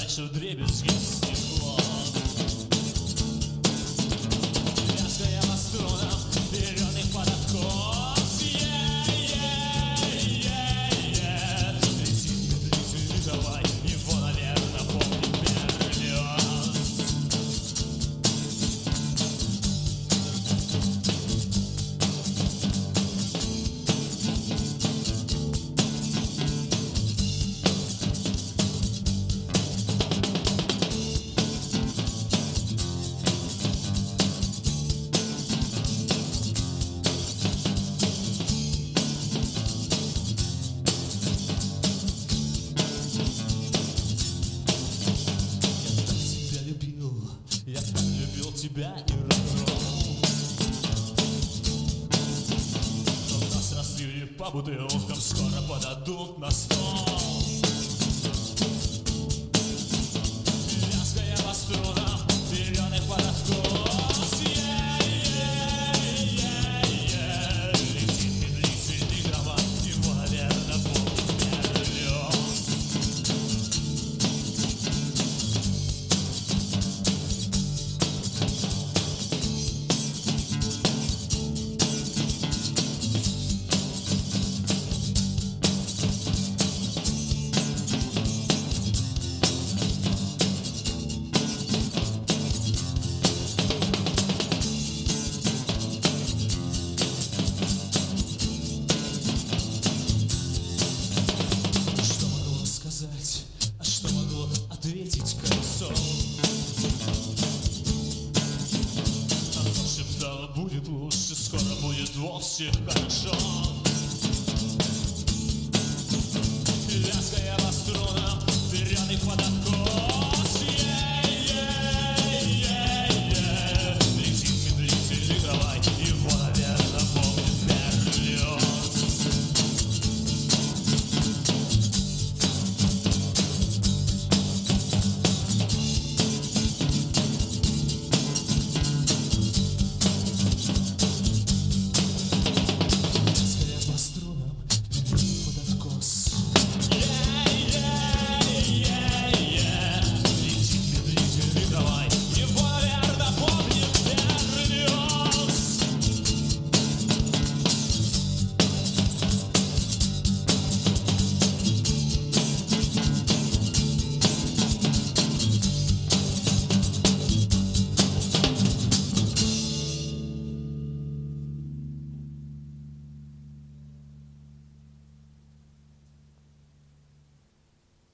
дальше вдребезги стекло. Лязгая по струнам берёных подотков. Лети, давай, его, наверное, помнит Берлиоз. Я так любил тебя и рок-н-ролл. Но нас разлили по бутылкам, скоро подадут на стол. Лязгая по струнам зелёных подотков. Летит медлительный дрова, его, наверное, помнит Берлиоз. А что могло ответить колесо? Оно шептало, будет лучше, скоро будет вовсе хорошо.